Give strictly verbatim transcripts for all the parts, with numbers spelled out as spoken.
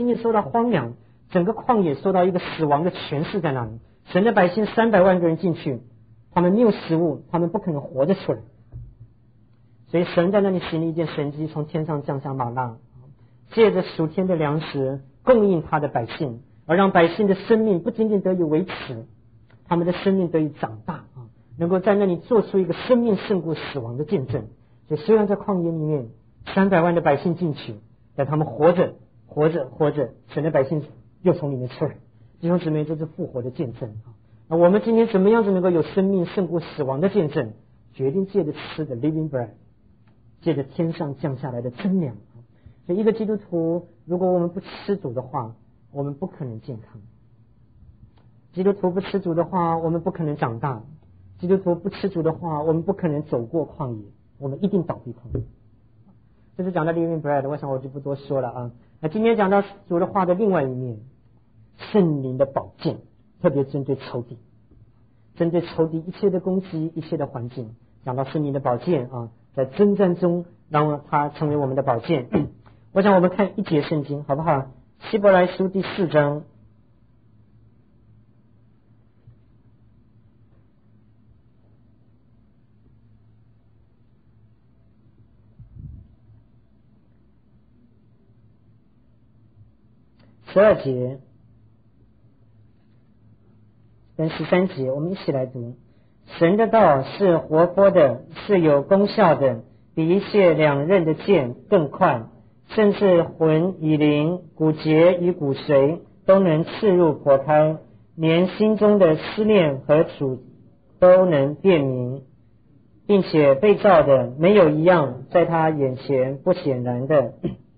仅仅受到荒凉，整个旷野受到一个死亡的权势在那里。神的百姓三百万个人进去，他们没有食物，他们不可能活着出来。所以神在那里行了一件神迹，从天上降下玛纳，借着属天的粮食供应他的百姓，而让百姓的生命不仅仅得以维持，他们的生命得以长大啊，能够在那里做出一个生命胜过死亡的见证。所以虽然在旷野里面三百万的百姓进去，但他们活着活着活着，神的百姓又从里面出来。弟兄姊妹，这是复活的见证啊！那我们今天怎么样子能够有生命胜过死亡的见证？决定借着吃的 living bread， 借着天上降下来的真粮啊！所以一个基督徒，如果我们不吃主的话，我们不可能健康；基督徒不吃主的话，我们不可能长大；基督徒不吃主的话，我们不可能走过旷野，我们一定倒闭旷野。这是讲到 living bread， 我想我就不多说了啊。那今天讲到主的话的另外一面，圣灵的宝剑，特别针对仇敌，针对仇敌一切的攻击，一切的环境，讲到圣灵的宝剑啊，在征战中让它成为我们的宝剑。我想我们看一节圣经好不好？希伯来书第四章十二节跟十三节，我们一起来读。神的道是活泼的，是有功效的，比一切两刃的剑更快，甚至魂与灵、骨节与骨髓都能刺入剖开，连心中的思念和主都能辨明，并且被造的没有一样在他眼前不显然的。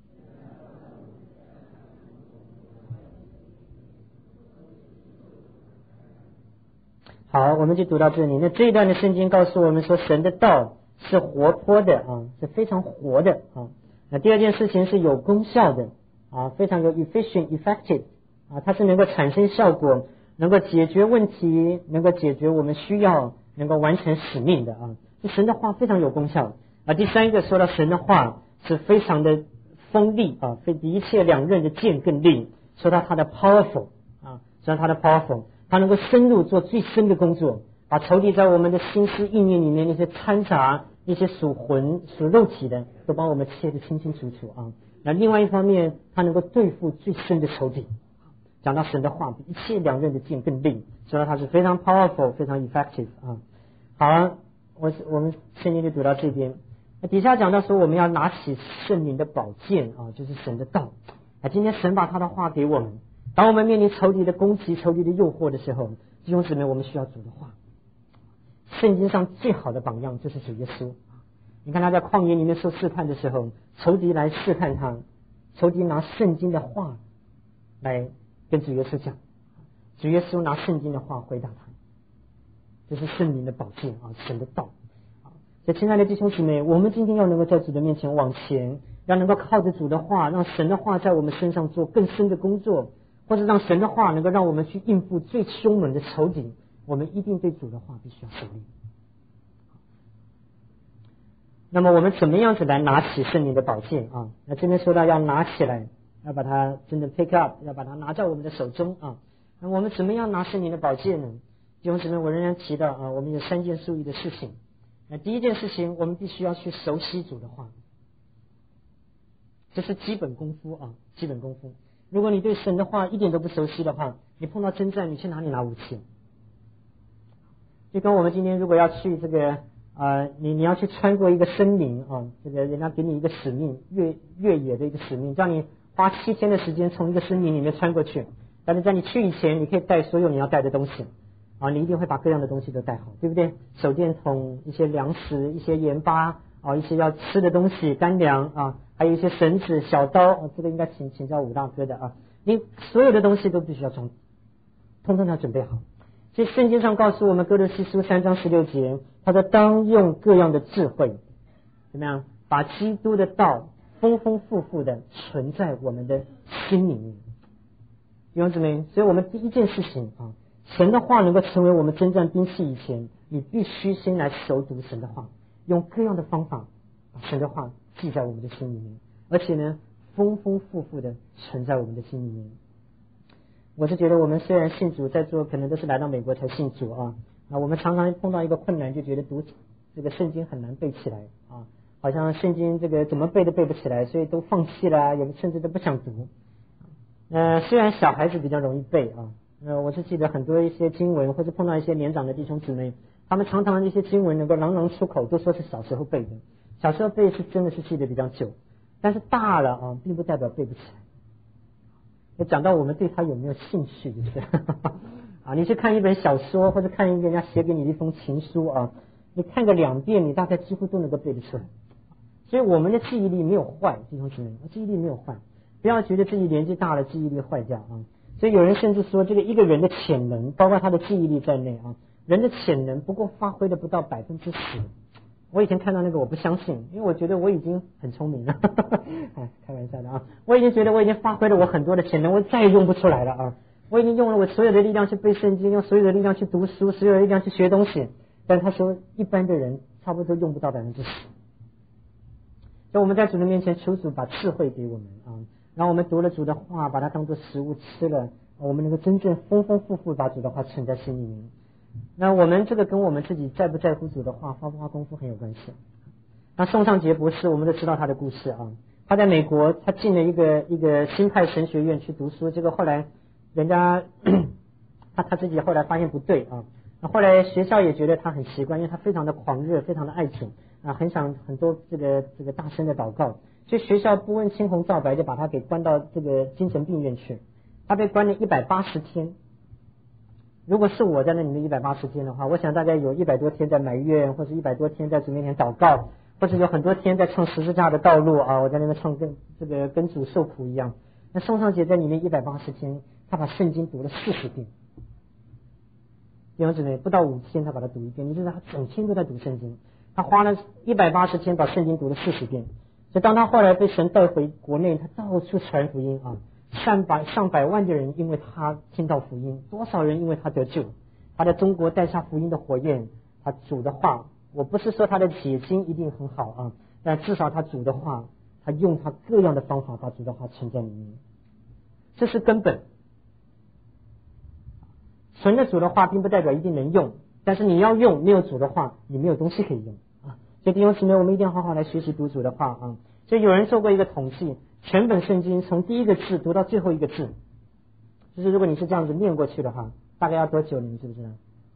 好，我们就读到这里。那这一段的圣经告诉我们说，神的道是活泼的啊，是非常活的啊。那第二件事情是有功效的啊，非常有 efficient effective 啊，它是能够产生效果，能够解决问题，能够解决我们需要，能够完成使命的啊。这神的话非常有功效啊。第三个说到神的话是非常的锋利啊，非比一切两刃的剑更利，说到它的 powerful 啊，说到它的 powerful。他能够深入做最深的工作，把仇敌在我们的心思意念里面那些掺杂、那些属魂、属肉体的，都帮我们切得清清楚楚啊。那另外一方面，他能够对付最深的仇敌。讲到神的话，比一切两刃的剑更利，说到它是非常 powerful、非常 effective 啊。好，我我们圣经就读到这边。那底下讲到说，我们要拿起圣灵的宝剑啊，就是神的道。啊，今天神把他的话给我们。当我们面临仇敌的攻击、仇敌的诱惑的时候，弟兄姊妹，我们需要主的话。圣经上最好的榜样就是主耶稣。你看他在旷野里面受试探的时候，仇敌来试探他，仇敌拿圣经的话来跟主耶稣讲，主耶稣拿圣经的话回答他。这是圣灵的宝剑啊，神的道。所以亲爱的弟兄姊妹，我们今天要能够在主的面前往前，要能够靠着主的话，让神的话在我们身上做更深的工作。或者让神的话能够让我们去应付最凶猛的仇敌，我们一定对主的话必须要守立。那么我们怎么样子来拿起圣灵的宝剑啊？那这边说到要拿起来，要把它真的 pick up， 要把它拿在我们的手中啊。那我们怎么样拿圣灵的宝剑呢？弟兄姊妹，我仍然提到啊，我们有三件注意的事情。那第一件事情，我们必须要去熟悉主的话，这是基本功夫啊，基本功夫。如果你对神的话一点都不熟悉的话，你碰到征战，你去哪里拿武器？就跟我们今天如果要去这个呃，你你要去穿过一个森林啊，这个人家给你一个使命，越越野的一个使命，叫你花七天的时间从一个森林里面穿过去。但是在你去以前，你可以带所有你要带的东西啊，你一定会把各样的东西都带好，对不对？手电筒、一些粮食、一些盐巴啊，一些要吃的东西、干粮啊。还有一些绳子、小刀，哦、这个应该请请教武大哥的啊！你所有的东西都必须要装，通通要准备好。所以圣经上告诉我们，哥罗西书三章十六节，他说：“当用各样的智慧，怎么样把基督的道丰丰富富的存在我们的心里面。”弟兄姊妹，所以我们第一件事情啊，神的话能够成为我们征战兵器以前，你必须先来熟读神的话，用各样的方法把神的话记在我们的心里面，而且呢， 丰丰富富的存在我们的心里面。我是觉得我们虽然信主，在座可能都是来到美国才信主啊，啊，我们常常碰到一个困难，就觉得读这个圣经很难背起来啊，好像圣经这个怎么背都背不起来，所以都放弃了，有的甚至都不想读。呃，虽然小孩子比较容易背啊，呃，我是记得很多一些经文，或者碰到一些年长的弟兄姊妹，他们常常一些经文能够朗朗出口，都说是小时候背的，小时候背是真的是记得比较久，但是大了啊，并不代表背不起来。也讲到我们对他有没有兴趣，就是啊，你去看一本小说，或者看一个人家写给你的一封情书啊，你看个两遍，你大概几乎都能够背得出来。所以我们的记忆力没有坏，弟兄姊妹，记忆力没有坏，不要觉得自己年纪大了记忆力坏掉啊。所以有人甚至说，这个一个人的潜能，包括他的记忆力在内啊，人的潜能不过发挥的不到百分之十。我以前看到那个我不相信，因为我觉得我已经很聪明了，哎，开玩笑的啊！我已经觉得我已经发挥了我很多的潜能，我再也用不出来了啊！我已经用了我所有的力量去背圣经，用所有的力量去读书，所有的力量去学东西，但他说一般的人差不多用不到百分之十。所以我们在主的面前求主把智慧给我们啊，让我们读了主的话，把它当作食物吃了，我们能够真正丰丰富富把主的话存在心里面。那我们这个跟我们自己在不在乎主的话，花不花功夫很有关系。那宋尚杰博士，我们都知道他的故事啊。他在美国，他进了一个一个新派神学院去读书，结果后来人家他他自己后来发现不对啊。那后来学校也觉得他很奇怪，因为他非常的狂热，非常的爱主啊，很想很多这个这个大声的祷告，所以学校不问青红皂白就把他给关到这个精神病院去。他被关了一百八十天。如果是我在那里面一百八十天的话，我想大概有一百多天在埋怨，或者一百多天在主面前祷告，或者有很多天在唱十字架的道路啊，我在那边唱跟这个跟主受苦一样。那宋尚杰在里面一百八十天，他把圣经读了四十遍，弟兄姊妹，不到五天他把它读一遍，你知道他整天都在读圣经，他花了一百八十天把圣经读了四十遍。所以当他后来被神带回国内，他到处传福音啊。上百上百万的人因为他听到福音，多少人因为他得救，他在中国带下福音的火焰，他主的话，我不是说他的解经一定很好啊，但至少他主的话，他用他各样的方法把主的话存在里面，这是根本。存了主的话并不代表一定能用，但是你要用，没有主的话你没有东西可以用啊。所以弟兄姊妹，我们一定要好好来学习读主的话啊。所以有人做过一个统计，全本圣经从第一个字读到最后一个字，就是如果你是这样子念过去的话，大概要多久？你们知不知道？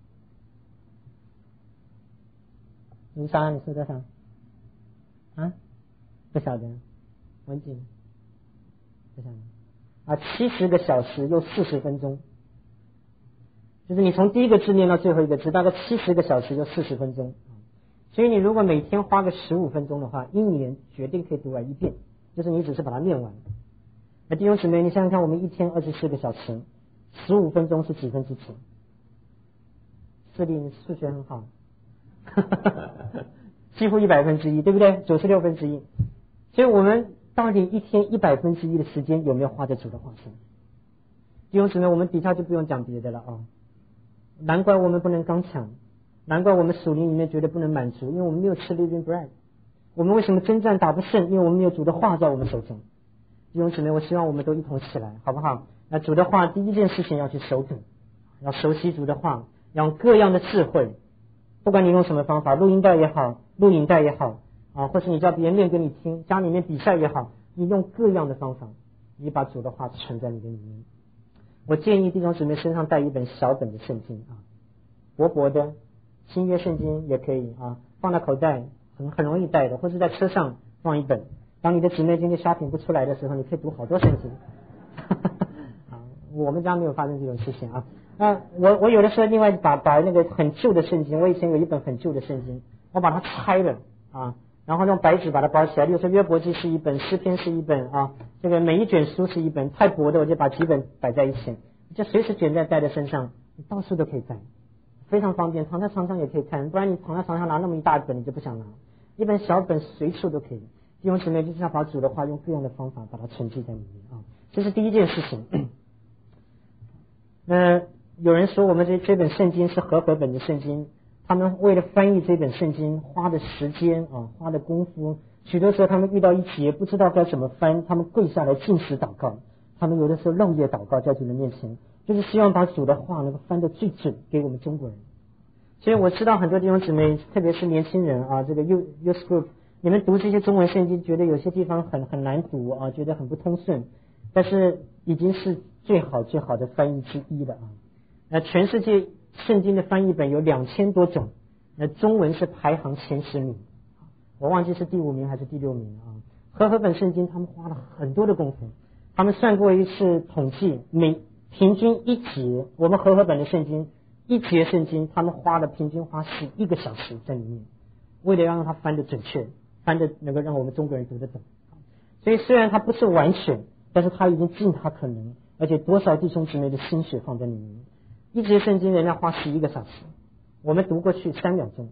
你想你说多少？啊？不晓得，文静，不晓得啊，七十个小时又四十分钟，就是你从第一个字念到最后一个字，大概七十个小时又四十分钟。所以你如果每天花个十五分钟的话，一年绝对可以读完一遍，就是你只是把它念完。那弟兄姊妹，你想想看，我们一天二十四个小时，十五分钟是几分之几？四弟，你数学很好，几乎一百分之一，对不对？九十六分之一。所以我们到底一天一百分之一的时间有没有花在主的话上？弟兄姊妹，我们底下就不用讲别的了啊。难怪我们不能刚强。难怪我们属灵里面觉得不能满足，因为我们没有吃 living bread。我们为什么征战打不胜？因为我们没有主的话在我们手中。弟兄姊妹，我希望我们都一同起来，好不好？那主的话第一件事情要去熟读，要熟悉主的话，要用各样的智慧，不管你用什么方法，录音带也好，录影带也好啊，或是你叫别人念给你听，家里面比赛也好，你用各样的方法，你把主的话存在你的里面。我建议弟兄姊妹身上带一本小本的圣经啊，薄薄的。新约圣经也可以啊，放在口袋很很容易带的，或者在车上放一本。当你的姊妹今天shopping不出来的时候，你可以读好多圣经。啊，我们家没有发生这种事情啊。那我我有的时候另外把把那个很旧的圣经，我以前有一本很旧的圣经，我把它拆了啊，然后用白纸把它包起来。比如说约伯记是一本，诗篇是一本啊，这个每一卷书是一本，太薄的我就把几本摆在一起，就随时卷在带在身上，你到处都可以带。非常方便，躺在床上也可以看，不然你躺在床上拿那么一大本你就不想拿，一本小本随处都可以。弟兄姊妹，就是要把主的话用各样的方法把它存记在里面啊，这是第一件事情。那有人说我们这这本圣经是和合本的圣经，他们为了翻译这本圣经花的时间啊，花的功夫许多时候他们遇到一节不知道该怎么翻，他们跪下来禁食祷告，他们有的时候漏夜祷告在主的面前，就是希望把主的话能够翻得最准给我们中国人。所以我知道很多弟兄姊妹，特别是年轻人啊，这个 youth youth group， 你们读这些中文圣经，觉得有些地方很很难读啊，觉得很不通顺，但是已经是最好最好的翻译之一了啊。那全世界圣经的翻译本有两千多种，那中文是排行前十名，我忘记是第五名还是第六名啊。和合本圣经他们花了很多的功夫，他们算过一次统计，每平均一节，我们和合本的圣经一节圣经，他们花了平均花十一个小时在里面，为了让它翻得准确，翻得能够让我们中国人读得懂。所以虽然它不是完全，但是他已经尽他可能，而且多少弟兄姊妹的心血放在里面。一节圣经人家花十一个小时，我们读过去三秒钟。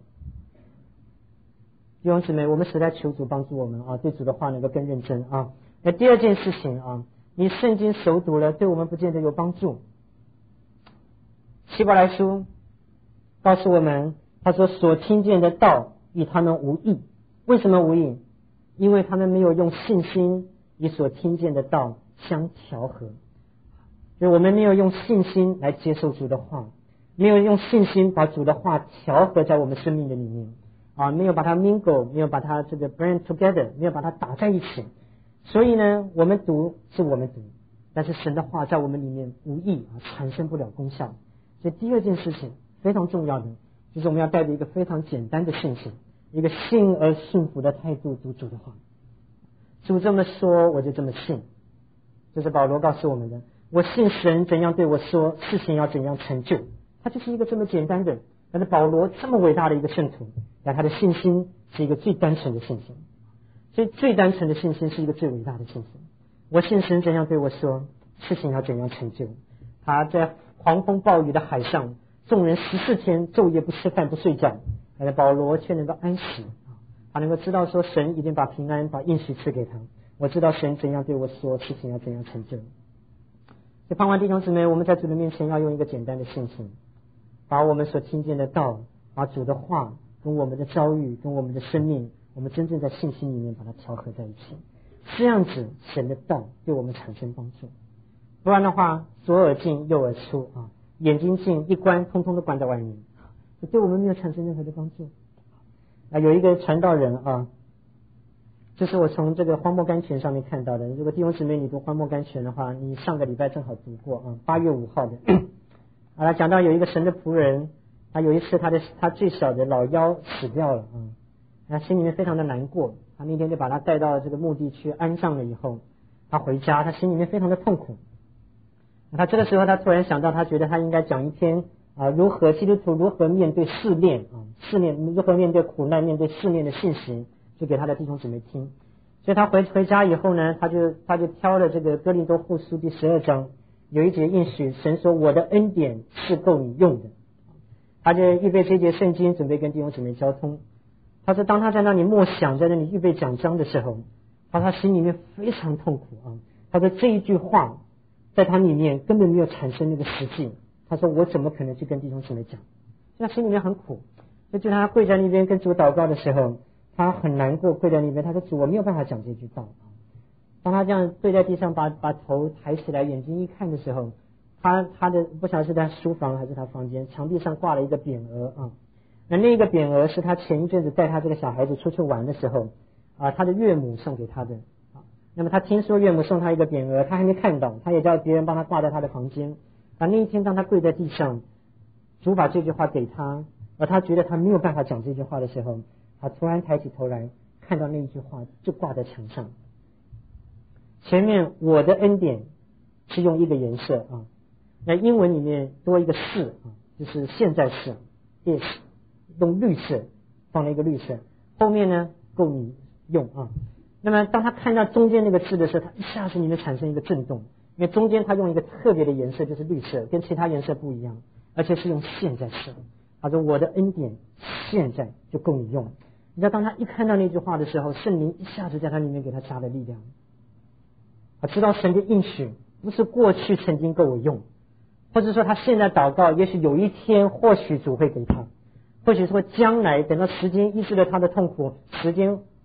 弟兄姊妹，我们实在求主帮助我们啊，对主的话能够更认真啊。那第二件事情啊，你圣经熟读了，对我们不见得有帮助。希伯来书告诉我们，他说所听见的道与他们无益。为什么无益？因为他们没有用信心与所听见的道相调和。所以我们没有用信心来接受主的话，没有用信心把主的话调和在我们生命的里面啊，没有把它 mingle， 没有把它这个 blend together， 没有把它打在一起。所以呢，我们读是我们读，但是神的话在我们里面无益啊，产生不了功效。所以第二件事情非常重要的，就是我们要带着一个非常简单的信心，一个信而信服的态度读主的话。主这么说，我就这么信。这是保罗告诉我们的。我信神怎样对我说，事情要怎样成就。他就是一个这么简单的，但是保罗这么伟大的一个圣徒，但他的信心是一个最单纯的信心。所以最单纯的信心是一个最伟大的信心。我信神怎样对我说，事情要怎样成就。他在狂风暴雨的海上，众人十四天昼夜不吃饭不睡觉，但是保罗却能够安息，他能够知道说神已经把平安把应许赐给他。我知道神怎样对我说，事情要怎样成就。所以盼望弟兄姊妹，我们在主的面前要用一个简单的信心，把我们所听见的道，把主的话跟我们的遭遇跟我们的生命，我们真正在信心里面把它调和在一起，这样子神的道对我们产生帮助。不然的话，左耳进右耳出啊，眼睛进一关，通通都关在外面，对我们没有产生任何的帮助。啊，有一个传道人啊，这是我从这个荒漠甘泉上面看到的。如果弟兄姊妹你读荒漠甘泉的话，你上个礼拜正好读过啊，八月五号的。啊，他讲到有一个神的仆人，他有一次他的他最小的老幺死掉了啊，他心里面非常的难过。他那天就把他带到这个墓地去安葬了以后，他回家，他心里面非常的痛苦。他这个时候他突然想到，他觉得他应该讲一篇啊，如何基督徒如何面对试炼啊，试炼如何面对苦难、面对试炼的信息。就给他的弟兄姊妹听，所以他回回家以后呢，他就他就挑了这个哥林多后书第十二章，有一节应许，神说我的恩典是够你用的，他就预备这节圣经准备跟弟兄姊妹交通。他说当他在那里默想，在那里预备讲章的时候，他他心里面非常痛苦啊。他说这一句话在他里面根本没有产生那个实际，他说我怎么可能去跟弟兄姊妹讲，所以他心里面很苦。所以就他跪在那边跟主祷告的时候，他很难过，跪在那边，他说主，我没有办法讲这句道。当他这样跪在地上，把把头抬起来，眼睛一看的时候，他他的不晓得是在书房还是他房间，墙壁上挂了一个匾额啊。那那个匾额是他前一阵子带他这个小孩子出去玩的时候啊，他的岳母送给他的啊。那么他听说岳母送他一个匾额，他还没看到，他也叫别人帮他挂在他的房间。啊，那一天当他跪在地上，主把这句话给他，而他觉得他没有办法讲这句话的时候，他突然抬起头来，看到那一句话就挂在墙上。前面我的恩典是用一个颜色啊，那英文里面多一个是啊，就是现在式 is， 用绿色放了一个绿色，后面呢够你用啊。那么当他看到中间那个字的时候，他一下子里面产生一个震动，因为中间他用一个特别的颜色，就是绿色，跟其他颜色不一样，而且是用现在式。他说我的恩典现在就够你用。你知道当他一看到那句话的时候，圣灵一下子在他里面给他加了力量。他知道神的应许不是过去曾经够我用，或者说他现在祷告，也许有一天或许主会给他，或许说将来等到时间医治了他的痛苦，时间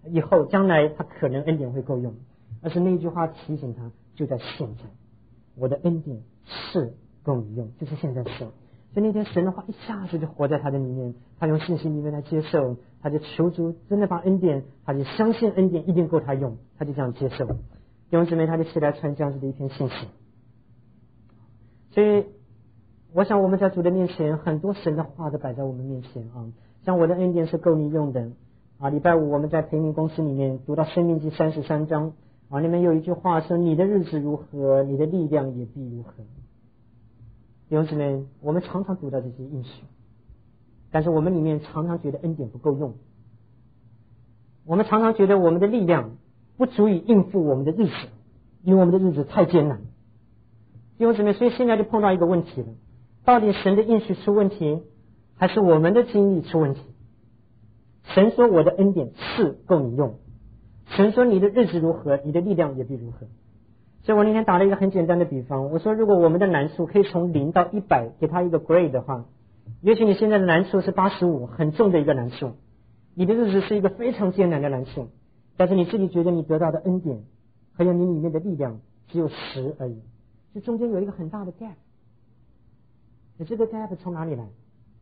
以后将来他可能恩典会够用，而是那一句话提醒他，就在现在，我的恩典是够你用，就是现在是。所以那天神的话一下子就活在他的里面，他用信心里面来接受，他就求主真的把恩典，他就相信恩典一定够他用，他就这样接受。弟兄姊妹，他就起来传这样子的一篇信息。所以我想我们在主的面前，很多神的话都摆在我们面前啊，像我的恩典是够你用的啊。礼拜五我们在培灵公司里面读到申命记三十三章啊，里面有一句话说，你的日子如何，你的力量也必如何。弟兄姊妹，我们常常读到这些应许，但是我们里面常常觉得恩典不够用，我们常常觉得我们的力量不足以应付我们的日子，因为我们的日子太艰难。弟兄姊妹，所以现在就碰到一个问题了，到底神的应许出问题，还是我们的经历出问题？神说我的恩典是够你用，神说你的日子如何，你的力量也必如何。所以我那天打了一个很简单的比方，我说如果我们的难处可以从零到一百给他一个 grade 的话，也许你现在的难处是八十五，很重的一个难处，你的日子是一个非常艰难的难处，但是你自己觉得你得到的恩典还有你里面的力量只有十而已，这中间有一个很大的 gap。 那这个 gap 从哪里来？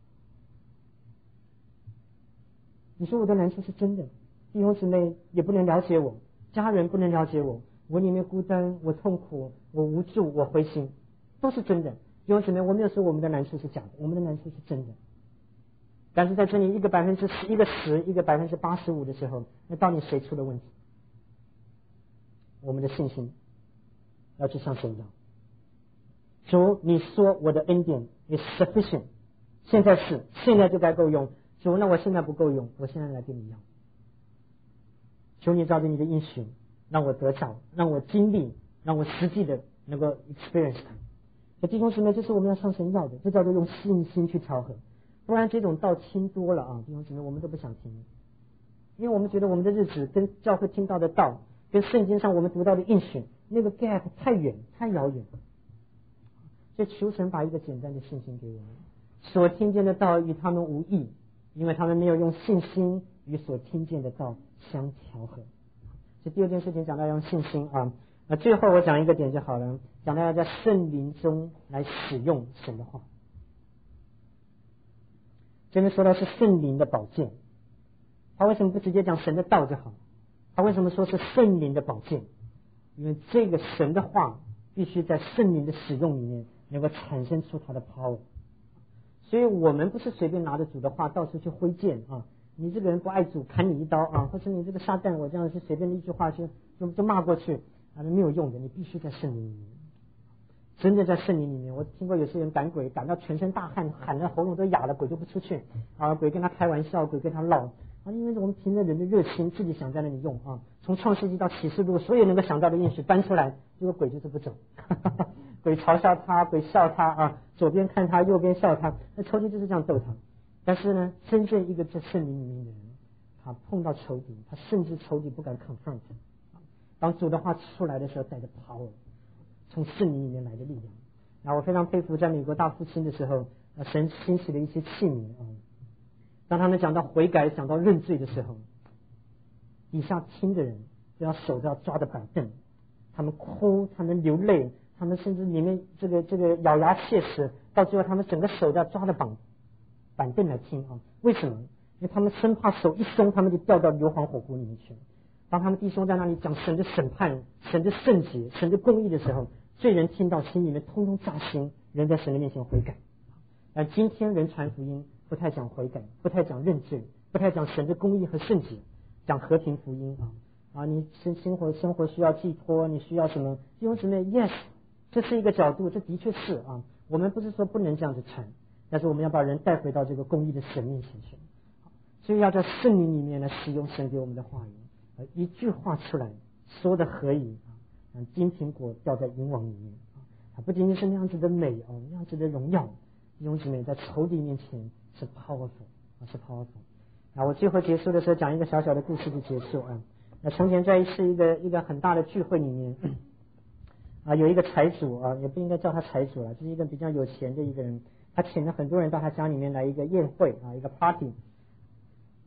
你说我的难处是真的，弟兄姊妹也不能了解我，家人不能了解我，我里面孤单，我痛苦，我无助，我灰心，都是真的。弟兄姊妹，我没有说我们的难处是假的，我们的难处是真的。但是在这里一个百分之十，一个十，一个百分之八十五的时候，那到底谁出了问题？我们的信心要去向神要。主，你说我的恩典 is sufficient， 现在是，现在就该够用。主，那我现在不够用，我现在来跟你要。求你照着你的应许，让我得着，让我经历，让我实际的能够 experience 它。这弟兄姊妹，这是我们要向神要的，这叫做用信心去调和。不然这种道听多了啊，弟兄姊妹，我们都不想听，因为我们觉得我们的日子跟教会听到的道，跟圣经上我们读到的应许，那个 gap 太远太遥远。所以求神把一个简单的信心给我们，所听见的道与他们无异，因为他们没有用信心与所听见的道相调和。这第二件事情讲到用信心啊，那最后我讲一个点就好了，讲到要在圣灵中来使用神的话。这边说到是圣灵的宝剑，他为什么不直接讲神的道就好？他为什么说是圣灵的宝剑？因为这个神的话必须在圣灵的使用里面能够产生出它的 power。所以我们不是随便拿着主的话到处去挥剑啊，你这个人不爱主砍你一刀啊，或者你这个撒旦我这样是随便的一句话就就就骂过去啊，没有用的，你必须在圣灵里面，真的在圣灵里面。我听过有些人赶鬼赶到全身大汗，喊得喉咙都哑了，鬼都不出去啊，鬼跟他开玩笑，鬼跟他唠啊，因为我们凭着人的热心自己想在那里用啊，从创世纪到启示录所有能够想到的应许搬出来，结果鬼就是不走鬼嘲笑他，鬼笑他啊，左边看他，右边笑他，那仇敌就是这样逗他。但是呢，真正一个在圣灵里面的人，他碰到仇敌，他甚至仇敌不敢 confront。当主的话出来的时候，带着 power， 从圣灵里面来的力量。然后我非常佩服，在美国大复兴的时候，神兴起了一些器皿啊。当他们讲到悔改、讲到认罪的时候，底下听的人都要手都要抓着板凳，他们哭，他们流泪，他们甚至里面这个这个咬牙切齿，到最后他们整个手都要抓着板板凳来听啊。为什么？因为他们生怕手一松，他们就掉到硫磺火湖里面去。当他们弟兄在那里讲神的审判、神的圣洁、神的公义的时候，罪人听到心里面通通扎心，人在神的面前悔改。而今天人传福音不太讲悔改，不太讲认罪，不太讲神的公义和圣洁，讲和平福音啊啊！你生生活生活需要寄托，你需要什么？弟兄姊妹 ，yes， 这是一个角度，这的确是啊。我们不是说不能这样子传，但是我们要把人带回到这个公义的神面前去。所以要在圣灵里面来使用神给我们的话语。一句话出来说的合宜啊，金苹果掉在银网里面啊，不仅仅是那样子的美哦，那样子的荣耀，弟兄姊妹在仇敌面前是 powerful 啊，是 powerful。啊，我最后结束的时候讲一个小小的故事就结束啊。那从前在一次一个一个很大的聚会里面啊，有一个财主啊，也不应该叫他财主了，就是一个比较有钱的一个人，他请了很多人到他家里面来一个宴会啊，一个 party。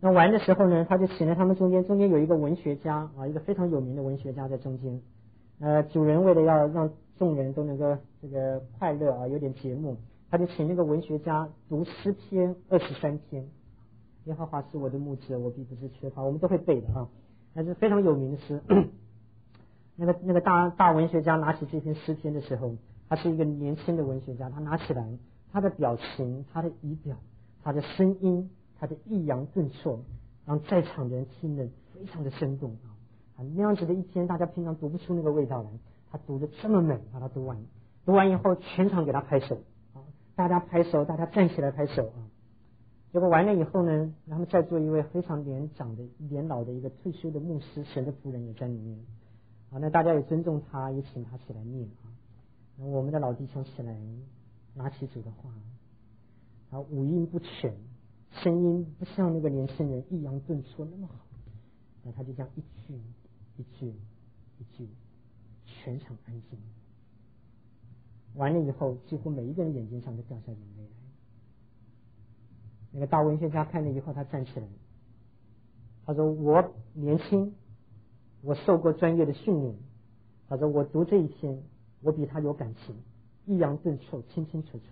那玩的时候呢，他就请了他们中间，中间有一个文学家啊，一个非常有名的文学家在中间。呃，主人为了要让众人都能够这个快乐啊，有点节目，他就请那个文学家读诗篇二十三篇。耶和华是我的牧者，我必不致缺乏，我们都会背的啊，那是非常有名的诗。那个那个大大文学家拿起这篇诗篇的时候，他是一个年轻的文学家，他拿起来，他的表情、他的仪表、他的声音、他的抑扬顿挫，让在场的人听得非常的生动啊！啊，那样子的一篇，大家平常读不出那个味道来，他读得这么美，把它读完，读完以后，全场给他拍手啊，大家拍手，大家站起来拍手啊！结果完了以后呢，他们在座一位非常年长的、年老的一个退休的牧师，神的仆人也在里面。啊，那大家也尊重他，也请他起来念啊。那我们的老弟兄起来，拿起主的话，啊，五音不全，声音不像那个年轻人抑扬顿挫那么好，那他就这样一句一句一句，全场安静。完了以后，几乎每一个人眼睛上都掉下眼泪来。那个大文学家看了以后，他站起来，他说：“我年轻。”我受过专业的训练，他说我读这一篇，我比他有感情，抑扬顿挫，清清楚楚。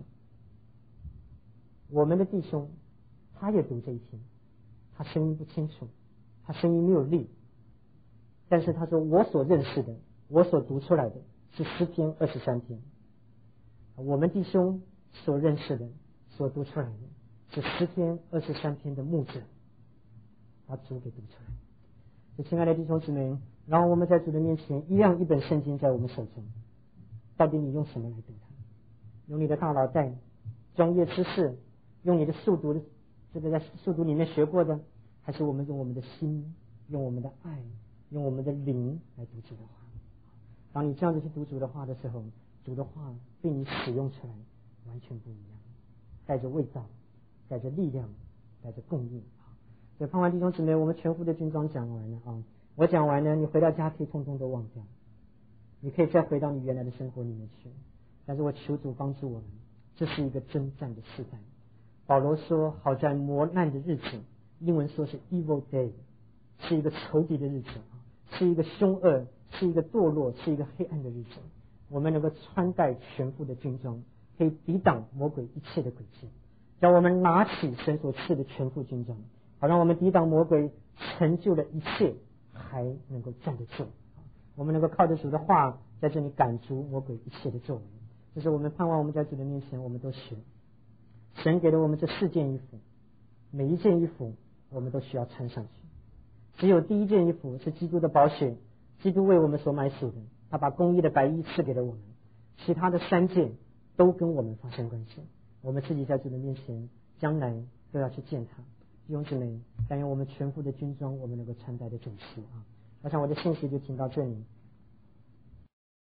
我们的弟兄，他也读这一篇，他声音不清楚，他声音没有力，但是他说我所认识的，我所读出来的是诗篇二十三篇，我们弟兄所认识的，所读出来的是诗篇二十三篇的牧者，把主给读出来。亲爱的弟兄姊妹，然后我们在主的面前，一样一本圣经在我们手中，到底你用什么来读它？用你的大脑袋、专业知识，用你的速读的这个在速读里面学过的，还是我们用我们的心、用我们的爱、用我们的灵来读主的话？当你这样子去读主的话的时候，主的话被你使用出来，完全不一样，带着味道，带着力量，带着供应。所以盼望弟兄姊妹，我们全副的军装讲完了啊！我讲完了，你回到家可以通通都忘掉，你可以再回到你原来的生活里面去。但是我求主帮助我们，这是一个征战的时代。保罗说：“好在磨难的日子”，英文说是 evil day， 是一个仇敌的日子啊，是一个凶恶，是一个堕落，是一个黑暗的日子。我们能够穿戴全副的军装，可以抵挡魔鬼一切的诡计，让我们拿起神所赐的全副军装。好让我们抵挡魔鬼，成就了一切，还能够站得住。我们能够靠着主的话，在这里赶逐魔鬼一切的作为。这是我们盼望我们在主的面前，我们都学。神给了我们这四件衣服，每一件衣服我们都需要穿上去。只有第一件衣服是基督的宝血，基督为我们所买赎的，他把公义的白衣赐给了我们。其他的三件都跟我们发生关系。我们自己在主的面前，将来都要去见他。弟兄姊妹，但愿我们全副的军装，我们能够穿戴的整齐啊！我想我的信息就听到这里。